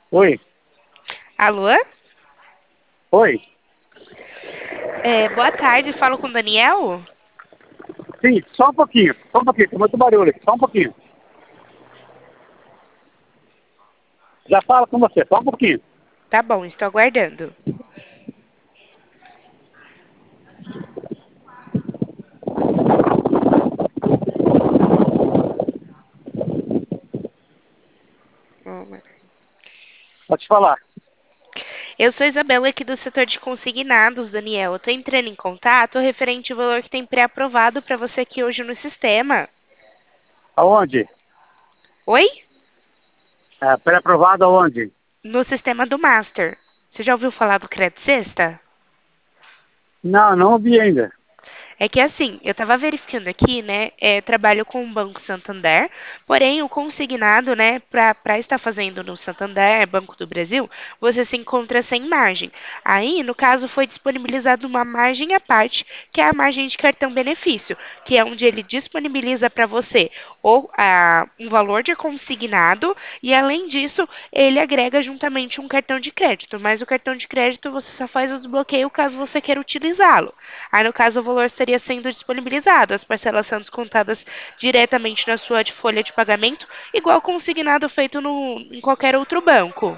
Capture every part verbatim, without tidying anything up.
Oi, Alô? oi. É, boa tarde, falo com o Daniel? Sim, só um pouquinho, só um pouquinho, tem muito barulho aqui, só um pouquinho. Já falo com você, só um pouquinho. Tá bom, estou aguardando. Pode falar. Eu sou Isabela aqui do setor de consignados, Daniel. Eu tô entrando em contato referente ao valor que tem pré-aprovado para você aqui hoje no sistema. Aonde? Oi? É, pré-aprovado aonde? No sistema do Master. Você já ouviu falar do Crédito Sexta? Não, não vi ainda. É que assim, eu estava verificando aqui, né? É, trabalho com o Banco Santander, porém o consignado, né, para estar fazendo no Santander, Banco do Brasil, você se encontra sem margem. Aí, no caso, foi disponibilizada uma margem à parte, que é a margem de cartão benefício, que é onde ele disponibiliza para você ou ah, um valor de consignado e, além disso, ele agrega juntamente um cartão de crédito. Mas o cartão de crédito você só faz o desbloqueio caso você queira utilizá-lo. Aí, no caso, o valor estaria sendo disponibilizado, as parcelas sendo descontadas diretamente na sua de folha de pagamento, igual consignado feito no, em qualquer outro banco.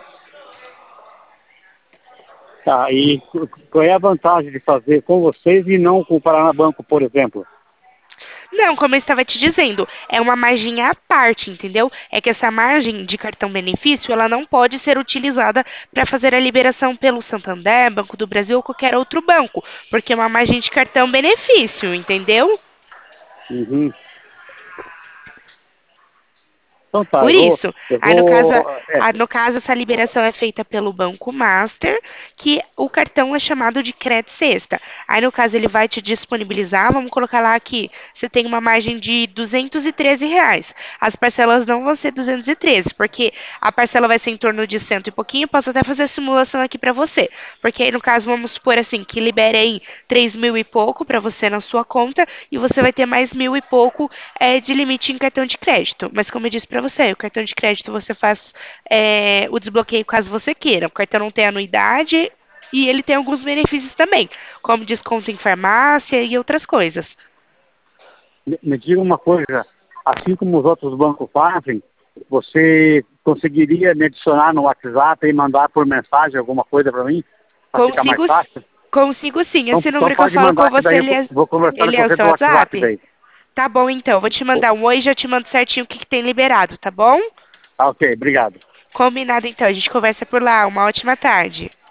Tá, e qual é a vantagem de fazer com vocês e não com o Paraná Banco, por exemplo? Não, como eu estava te dizendo, é uma margem à parte, entendeu? É que essa margem de cartão benefício, ela não pode ser utilizada para fazer a liberação pelo Santander, Banco do Brasil ou qualquer outro banco, porque é uma margem de cartão benefício, entendeu? Uhum. Então tá, Por eu vou, isso, eu aí no caso, vou, é, a- no caso, essa liberação é feita pelo Banco Master, que o cartão é chamado de crédito sexta. Aí, no caso, ele vai te disponibilizar, vamos colocar lá que você tem uma margem de duzentos e treze reais. As parcelas não vão ser duzentos e treze, porque a parcela vai ser em torno de cento e pouquinho. Posso até fazer a simulação aqui para você. Porque aí, no caso, vamos supor assim, que libere aí três mil e pouco para você na sua conta e você vai ter mais mil e pouco é, de limite em cartão de crédito. Mas como eu disse para você, o cartão de crédito você faz é, o desbloqueio caso você queira. O cartão não tem anuidade e ele tem alguns benefícios também, como desconto em farmácia e outras coisas. me, me diga uma coisa, assim como os outros bancos fazem, você conseguiria me adicionar no WhatsApp e mandar por mensagem alguma coisa para mim, para ficar mais Consigo, fácil? consigo sim. Então, Esse então número que eu pode falo com mandar que você, daí eu ele é, vou conversando ele com é o você seu do WhatsApp WhatsApp? daí. Tá bom, então. Vou te mandar um oi e já te mando certinho o que, que tem liberado, tá bom? Ah, ok, obrigado. Combinado, então. A gente conversa por lá. Uma ótima tarde.